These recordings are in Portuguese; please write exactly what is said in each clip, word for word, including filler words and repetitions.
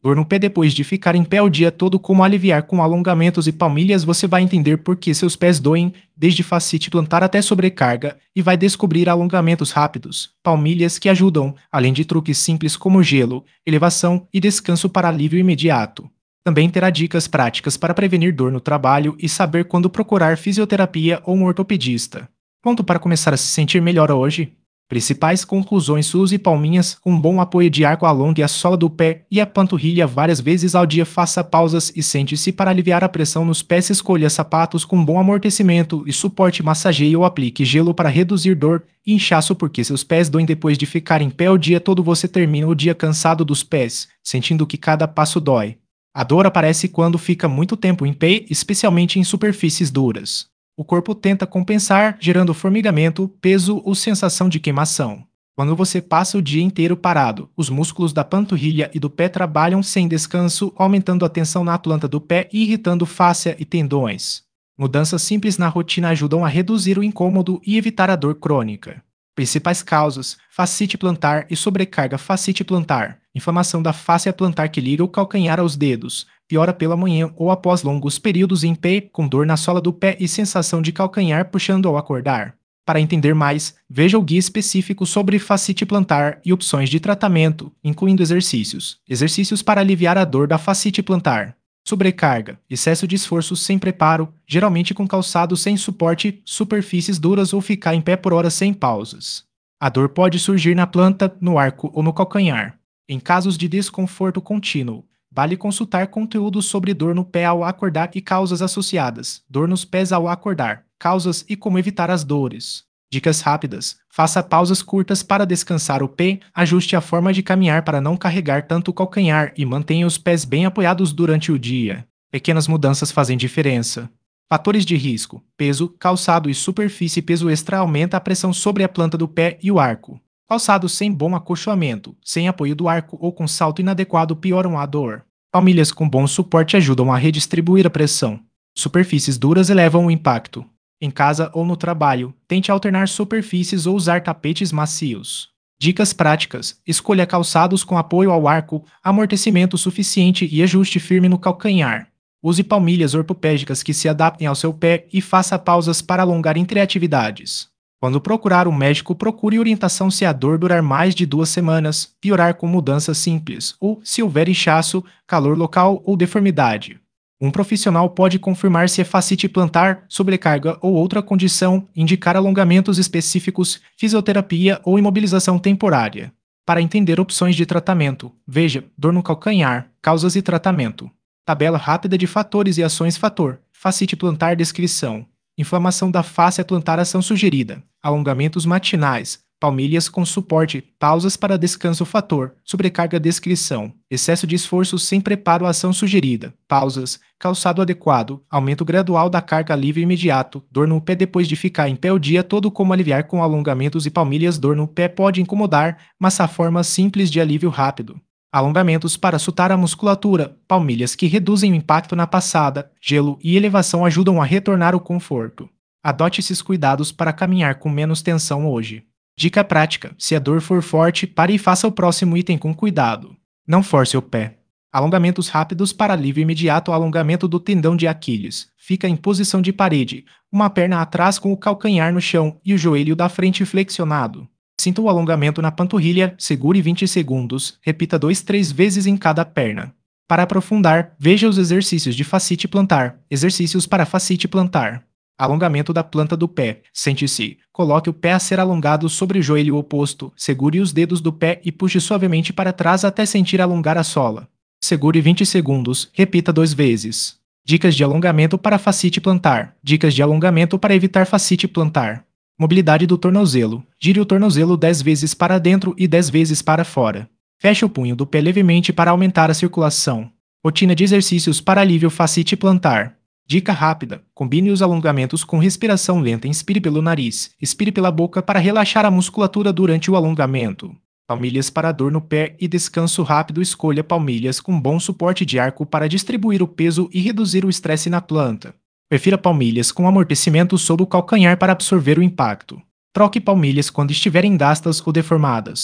Dor no pé depois de ficar em pé o dia todo, como aliviar com alongamentos e palmilhas. Você vai entender por que seus pés doem, desde fascite plantar até sobrecarga, e vai descobrir alongamentos rápidos, palmilhas que ajudam, além de truques simples como gelo, elevação e descanso para alívio imediato. Também terá dicas práticas para prevenir dor no trabalho e saber quando procurar fisioterapia ou um ortopedista. Pronto para começar a se sentir melhor hoje? Principais conclusões: use palminhas com bom apoio de arco, alongue a sola do pé e a panturrilha várias vezes ao dia, faça pausas e sente-se para aliviar a pressão nos pés, escolha sapatos com bom amortecimento e suporte, massageie ou aplique gelo para reduzir dor e inchaço, porque seus pés doem depois de ficar em pé o dia todo. Você termina o dia cansado dos pés, sentindo que cada passo dói. A dor aparece quando fica muito tempo em pé, especialmente em superfícies duras. O corpo tenta compensar, gerando formigamento, peso ou sensação de queimação. Quando você passa o dia inteiro parado, os músculos da panturrilha e do pé trabalham sem descanso, aumentando a tensão na planta do pé e irritando fáscia e tendões. Mudanças simples na rotina ajudam a reduzir o incômodo e evitar a dor crônica. Principais causas: fascite plantar e sobrecarga. Fascite plantar, inflamação da fáscia plantar que liga o calcanhar aos dedos, piora pela manhã ou após longos períodos em pé, com dor na sola do pé e sensação de calcanhar puxando ao acordar. Para entender mais, veja o guia específico sobre fascite plantar e opções de tratamento, incluindo exercícios. Exercícios para aliviar a dor da fascite plantar. Sobrecarga, excesso de esforço sem preparo, geralmente com calçado sem suporte, superfícies duras ou ficar em pé por horas sem pausas. A dor pode surgir na planta, no arco ou no calcanhar. Em casos de desconforto contínuo, vale consultar conteúdos sobre dor no pé ao acordar e causas associadas, dor nos pés ao acordar, causas e como evitar as dores. Dicas rápidas: faça pausas curtas para descansar o pé, ajuste a forma de caminhar para não carregar tanto o calcanhar e mantenha os pés bem apoiados durante o dia. Pequenas mudanças fazem diferença. Fatores de risco: peso, calçado e superfície. Peso extra aumenta a pressão sobre a planta do pé e o arco. Calçado sem bom acolchoamento, sem apoio do arco ou com salto inadequado pioram a dor. Palmilhas com bom suporte ajudam a redistribuir a pressão. Superfícies duras elevam o impacto. Em casa ou no trabalho, tente alternar superfícies ou usar tapetes macios. Dicas práticas: escolha calçados com apoio ao arco, amortecimento suficiente e ajuste firme no calcanhar. Use palmilhas ortopédicas que se adaptem ao seu pé e faça pausas para alongar entre atividades. Quando procurar um médico, procure orientação se a dor durar mais de duas semanas, piorar com mudanças simples, ou se houver inchaço, calor local ou deformidade. Um profissional pode confirmar se é fascite plantar, sobrecarga ou outra condição, indicar alongamentos específicos, fisioterapia ou imobilização temporária. Para entender opções de tratamento, veja dor no calcanhar, causas e tratamento. Tabela rápida de fatores e ações. Fator: fascite plantar. Descrição: inflamação da fáscia plantar. Ação sugerida: alongamentos matinais, palmilhas com suporte, pausas para descanso. Fator: sobrecarga. Descrição: excesso de esforço sem preparo. Ação sugerida: pausas, calçado adequado, aumento gradual da carga, alívio imediato, dor no pé depois de ficar em pé o dia todo. Como aliviar com alongamentos e palmilhas. Dor no pé pode incomodar, mas há formas simples de alívio rápido. Alongamentos para soltar a musculatura, palmilhas que reduzem o impacto na passada, gelo e elevação ajudam a retornar o conforto. Adote esses cuidados para caminhar com menos tensão hoje. Dica prática: se a dor for forte, pare e faça o próximo item com cuidado. Não force o pé. Alongamentos rápidos para alívio imediato. Alongamento do tendão de Aquiles. Fica em posição de parede, uma perna atrás com o calcanhar no chão e o joelho da frente flexionado. Sinta o alongamento na panturrilha, segure vinte segundos, repita dois, três vezes em cada perna. Para aprofundar, veja os exercícios de fascite plantar. Exercícios para fascite plantar. Alongamento da planta do pé. Sente-se. Coloque o pé a ser alongado sobre o joelho oposto, segure os dedos do pé e puxe suavemente para trás até sentir alongar a sola. Segure vinte segundos, repita duas vezes. Dicas de alongamento para fascite plantar. Dicas de alongamento para evitar fascite plantar. Mobilidade do tornozelo. Gire o tornozelo dez vezes para dentro e dez vezes para fora. Feche o punho do pé levemente para aumentar a circulação. Rotina de exercícios para alívio fascite plantar. Dica rápida: combine os alongamentos com respiração lenta. Inspire pelo nariz, expire pela boca para relaxar a musculatura durante o alongamento. Palmilhas para dor no pé e descanso rápido. Escolha palmilhas com bom suporte de arco para distribuir o peso e reduzir o estresse na planta. Prefira palmilhas com amortecimento sob o calcanhar para absorver o impacto. Troque palmilhas quando estiverem gastas ou deformadas.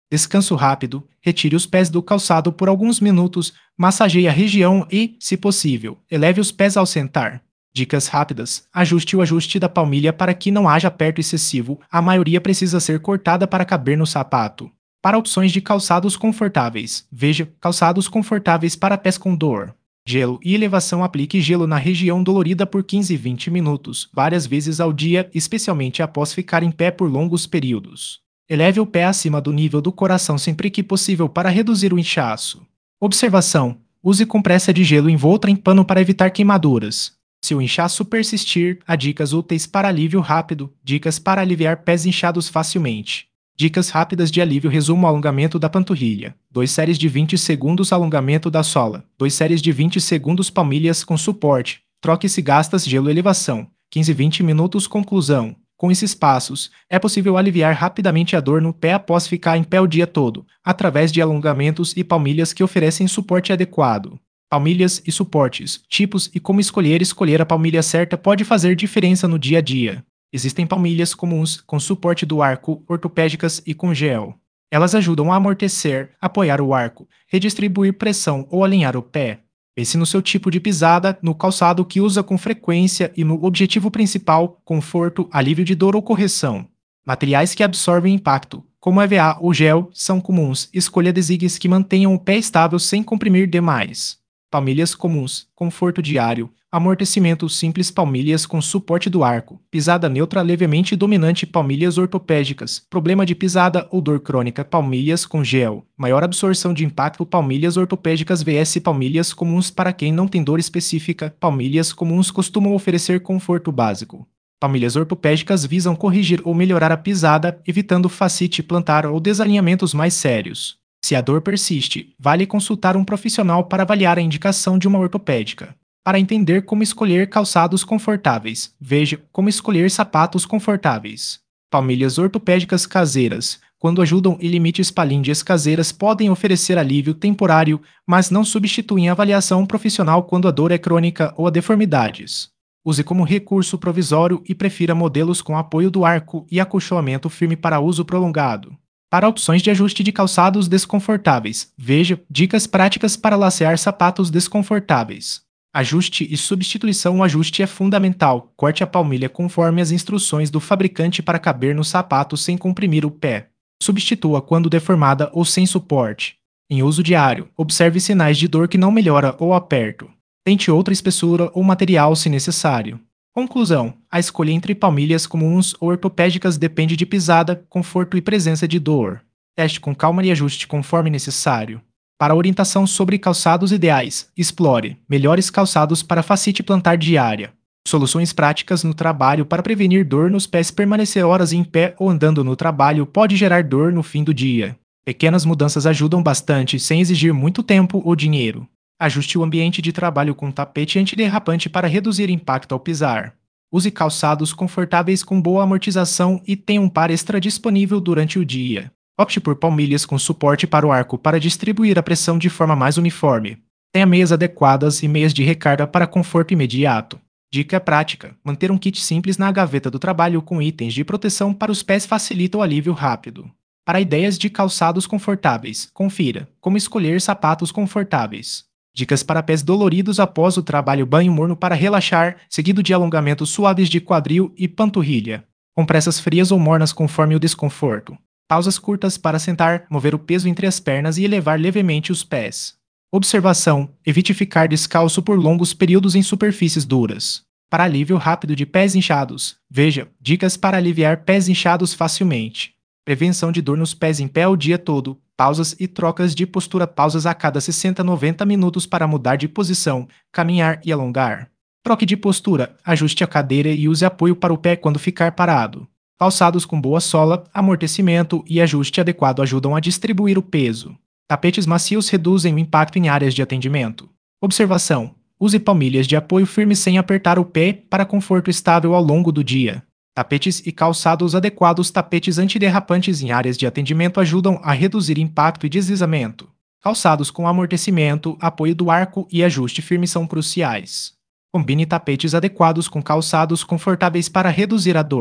Descanso rápido, retire os pés do calçado por alguns minutos, massageie a região e, se possível, eleve os pés ao sentar. Dicas rápidas: ajuste o ajuste da palmilha para que não haja aperto excessivo, a maioria precisa ser cortada para caber no sapato. Para opções de calçados confortáveis, veja calçados confortáveis para pés com dor. Gelo e elevação: aplique gelo na região dolorida por quinze a vinte minutos, várias vezes ao dia, especialmente após ficar em pé por longos períodos. Eleve o pé acima do nível do coração sempre que possível para reduzir o inchaço. Observação: use compressa de gelo envolta em pano para evitar queimaduras. Se o inchaço persistir, há dicas úteis para alívio rápido, dicas para aliviar pés inchados facilmente. Dicas rápidas de alívio: resumo: alongamento da panturrilha, duas séries de vinte segundos, alongamento da sola, duas séries de vinte segundos, palmilhas com suporte, troque-se gastas, gelo, elevação, quinze a vinte minutos. Conclusão: com esses passos, é possível aliviar rapidamente a dor no pé após ficar em pé o dia todo, através de alongamentos e palmilhas que oferecem suporte adequado. Palmilhas e suportes, tipos e como escolher. Escolher a palmilha certa pode fazer diferença no dia a dia. Existem palmilhas comuns, com suporte do arco, ortopédicas e com gel. Elas ajudam a amortecer, apoiar o arco, redistribuir pressão ou alinhar o pé. Pense no seu tipo de pisada, no calçado que usa com frequência e no objetivo principal: conforto, alívio de dor ou correção. Materiais que absorvem impacto, como E V A ou gel, são comuns. Escolha adesivos que mantenham o pé estável sem comprimir demais. Palmilhas comuns, conforto diário, amortecimento simples. Palmilhas com suporte do arco, pisada neutra levemente dominante. Palmilhas ortopédicas, problema de pisada ou dor crônica. Palmilhas com gel, maior absorção de impacto. Palmilhas ortopédicas vs palmilhas comuns para quem não tem dor específica. Palmilhas comuns costumam oferecer conforto básico. Palmilhas ortopédicas visam corrigir ou melhorar a pisada, evitando fascite plantar ou desalinhamentos mais sérios. Se a dor persiste, vale consultar um profissional para avaliar a indicação de uma ortopédica. Para entender como escolher calçados confortáveis, veja como escolher sapatos confortáveis. Palmilhas ortopédicas caseiras, quando ajudam e limites. Palmilhas caseiras podem oferecer alívio temporário, mas não substituem a avaliação profissional quando a dor é crônica ou há deformidades. Use como recurso provisório e prefira modelos com apoio do arco e acolchoamento firme para uso prolongado. Para opções de ajuste de calçados desconfortáveis, veja dicas práticas para lacear sapatos desconfortáveis. Ajuste e substituição: o ajuste é fundamental. Corte a palmilha conforme as instruções do fabricante para caber no sapato sem comprimir o pé. Substitua quando deformada ou sem suporte. Em uso diário, observe sinais de dor que não melhora ou aperto. Tente outra espessura ou material se necessário. Conclusão: a escolha entre palmilhas comuns ou ortopédicas depende de pisada, conforto e presença de dor. Teste com calma e ajuste conforme necessário. Para orientação sobre calçados ideais, explore melhores calçados para fascite plantar diária. Soluções práticas no trabalho para prevenir dor nos pés. Permanecer horas em pé ou andando no trabalho pode gerar dor no fim do dia. Pequenas mudanças ajudam bastante sem exigir muito tempo ou dinheiro. Ajuste o ambiente de trabalho com tapete antiderrapante para reduzir impacto ao pisar. Use calçados confortáveis com boa amortização e tenha um par extra disponível durante o dia. Opte por palmilhas com suporte para o arco para distribuir a pressão de forma mais uniforme. Tenha meias adequadas e meias de recarga para conforto imediato. Dica prática: manter um kit simples na gaveta do trabalho com itens de proteção para os pés facilita o alívio rápido. Para ideias de calçados confortáveis, confira como escolher sapatos confortáveis. Dicas para pés doloridos após o trabalho: banho morno para relaxar, seguido de alongamentos suaves de quadril e panturrilha. Compressas frias ou mornas conforme o desconforto. Pausas curtas para sentar, mover o peso entre as pernas e elevar levemente os pés. Observação: evite ficar descalço por longos períodos em superfícies duras. Para alívio rápido de pés inchados, veja dicas para aliviar pés inchados facilmente. Prevenção de dor nos pés em pé o dia todo. Pausas e trocas de postura: pausas a cada sessenta a noventa minutos para mudar de posição, caminhar e alongar. Troque de postura: ajuste a cadeira e use apoio para o pé quando ficar parado. Calçados com boa sola, amortecimento e ajuste adequado ajudam a distribuir o peso. Tapetes macios reduzem o impacto em áreas de atendimento. Observação: use palmilhas de apoio firmes sem apertar o pé para conforto estável ao longo do dia. Tapetes e calçados adequados: tapetes antiderrapantes em áreas de atendimento ajudam a reduzir impacto e deslizamento. Calçados com amortecimento, apoio do arco e ajuste firme são cruciais. Combine tapetes adequados com calçados confortáveis para reduzir a dor.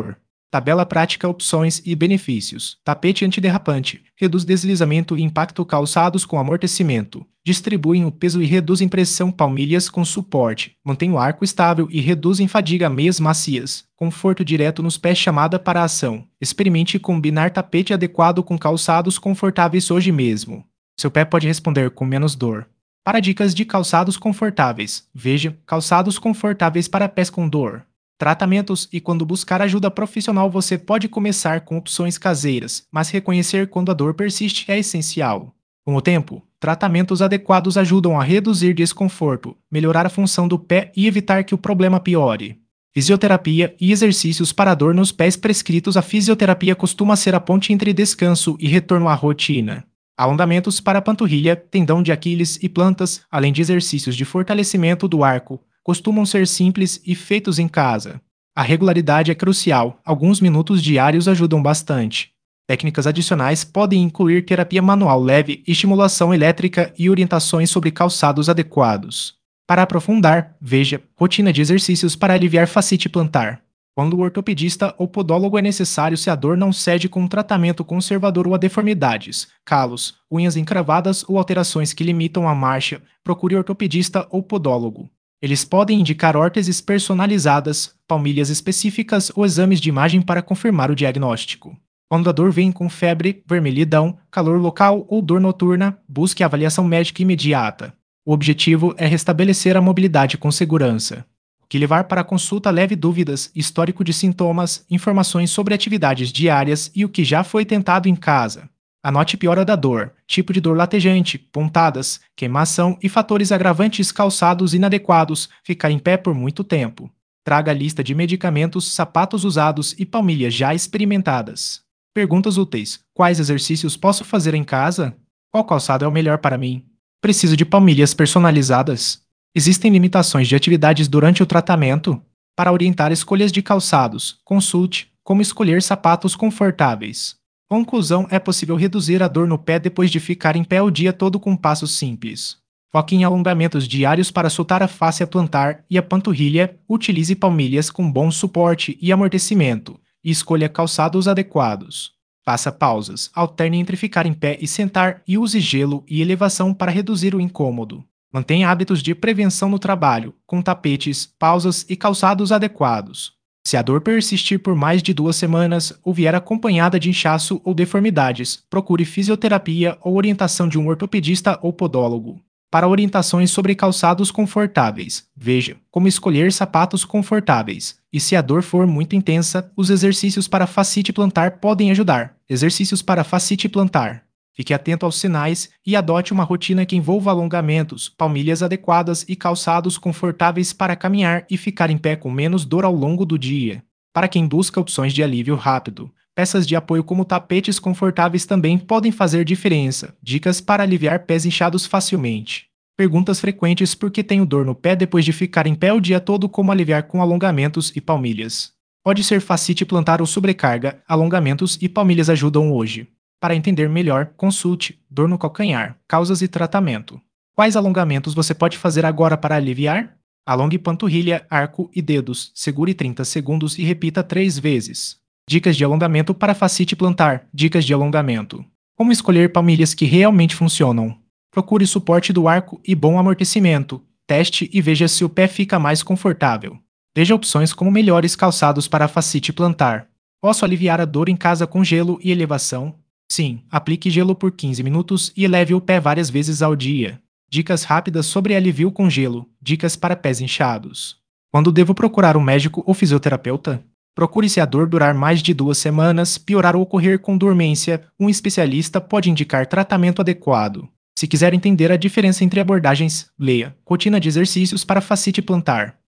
Tabela prática, opções e benefícios. Tapete antiderrapante. Reduz deslizamento e impacto calçados com amortecimento. Distribuem o peso e reduzem pressão palmilhas com suporte. Mantém o arco estável e reduzem fadiga meias macias. Conforto direto nos pés, chamada para a ação. Experimente combinar tapete adequado com calçados confortáveis hoje mesmo. Seu pé pode responder com menos dor. Para dicas de calçados confortáveis, veja calçados confortáveis para pés com dor. Tratamentos. E quando buscar ajuda profissional, você pode começar com opções caseiras, mas reconhecer quando a dor persiste é essencial. Com o tempo, tratamentos adequados ajudam a reduzir desconforto, melhorar a função do pé e evitar que o problema piore. Fisioterapia e exercícios para dor nos pés prescritos. A fisioterapia costuma ser a ponte entre descanso e retorno à rotina. Alongamentos para panturrilha, tendão de Aquiles e plantas, além de exercícios de fortalecimento do arco, costumam ser simples e feitos em casa. A regularidade é crucial, alguns minutos diários ajudam bastante. Técnicas adicionais podem incluir terapia manual leve, estimulação elétrica e orientações sobre calçados adequados. Para aprofundar, veja rotina de exercícios para aliviar fascite plantar. Quando o ortopedista ou podólogo é necessário se a dor não cede com um tratamento conservador ou a deformidades, calos, unhas encravadas ou alterações que limitam a marcha, procure ortopedista ou podólogo. Eles podem indicar órteses personalizadas, palmilhas específicas ou exames de imagem para confirmar o diagnóstico. Quando a dor vem com febre, vermelhidão, calor local ou dor noturna, busque avaliação médica imediata. O objetivo é restabelecer a mobilidade com segurança. O que levar para a consulta: leve dúvidas, histórico de sintomas, informações sobre atividades diárias e o que já foi tentado em casa. Anote piora da dor, tipo de dor latejante, pontadas, queimação e fatores agravantes: calçados inadequados, ficar em pé por muito tempo. Traga a lista de medicamentos, sapatos usados e palmilhas já experimentadas. Perguntas úteis: quais exercícios posso fazer em casa? Qual calçado é o melhor para mim? Preciso de palmilhas personalizadas? Existem limitações de atividades durante o tratamento? Para orientar escolhas de calçados, consulte como escolher sapatos confortáveis. Conclusão: é possível reduzir a dor no pé depois de ficar em pé o dia todo com passos simples. Foque em alongamentos diários para soltar a fáscia plantar e a panturrilha. Utilize palmilhas com bom suporte e amortecimento, e escolha calçados adequados. Faça pausas, alterne entre ficar em pé e sentar e use gelo e elevação para reduzir o incômodo. Mantenha hábitos de prevenção no trabalho, com tapetes, pausas e calçados adequados. Se a dor persistir por mais de duas semanas ou vier acompanhada de inchaço ou deformidades, procure fisioterapia ou orientação de um ortopedista ou podólogo. Para orientações sobre calçados confortáveis, veja como escolher sapatos confortáveis. E se a dor for muito intensa, os exercícios para fascite plantar podem ajudar. Exercícios para fascite plantar. Fique atento aos sinais e adote uma rotina que envolva alongamentos, palmilhas adequadas e calçados confortáveis para caminhar e ficar em pé com menos dor ao longo do dia. Para quem busca opções de alívio rápido, peças de apoio como tapetes confortáveis também podem fazer diferença. Dicas para aliviar pés inchados facilmente. Perguntas frequentes: por que tenho dor no pé depois de ficar em pé o dia todo? Como aliviar com alongamentos e palmilhas? Pode ser fascite plantar ou sobrecarga, alongamentos e palmilhas ajudam hoje. Para entender melhor, consulte dor no calcanhar, causas e tratamento. Quais alongamentos você pode fazer agora para aliviar? Alongue panturrilha, arco e dedos, segure trinta segundos e repita três vezes. Dicas de alongamento para fascite plantar. Dicas de alongamento. Como escolher palmilhas que realmente funcionam? Procure suporte do arco e bom amortecimento. Teste e veja se o pé fica mais confortável. Veja opções como melhores calçados para fascite plantar. Posso aliviar a dor em casa com gelo e elevação? Sim, aplique gelo por quinze minutos e eleve o pé várias vezes ao dia. Dicas rápidas sobre alívio com gelo. Dicas para pés inchados. Quando devo procurar um médico ou fisioterapeuta? Procure se a dor durar mais de duas semanas, piorar ou ocorrer com dormência. Um especialista pode indicar tratamento adequado. Se quiser entender a diferença entre abordagens, leia Rotina de exercícios para fascite plantar.